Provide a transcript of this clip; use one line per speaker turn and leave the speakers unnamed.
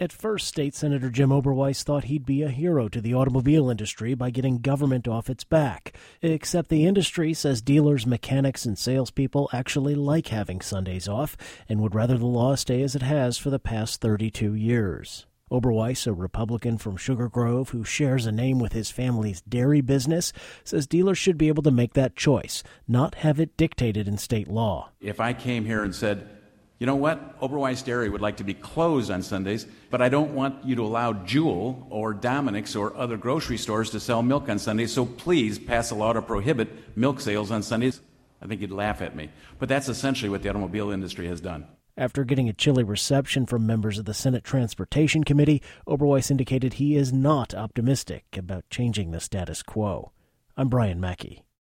At first, State Senator Jim Oberweis thought he'd be a hero to the automobile industry by getting government off its back. Except the industry says dealers, mechanics, and salespeople actually like having Sundays off and would rather the law stay as it has for the past 32 years. Oberweis, a Republican from Sugar Grove who shares a name with his family's dairy business, says dealers should be able to make that choice, not have it dictated in state law.
If I came here and said, you know what, Oberweis Dairy would like to be closed on Sundays, but I don't want you to allow Jewel or Dominic's or other grocery stores to sell milk on Sundays, so please pass a law to prohibit milk sales on Sundays, I think you'd laugh at me. But that's essentially what the automobile industry has done.
After getting a chilly reception from members of the Senate Transportation Committee, Oberweis indicated he is not optimistic about changing the status quo. I'm Brian Mackey.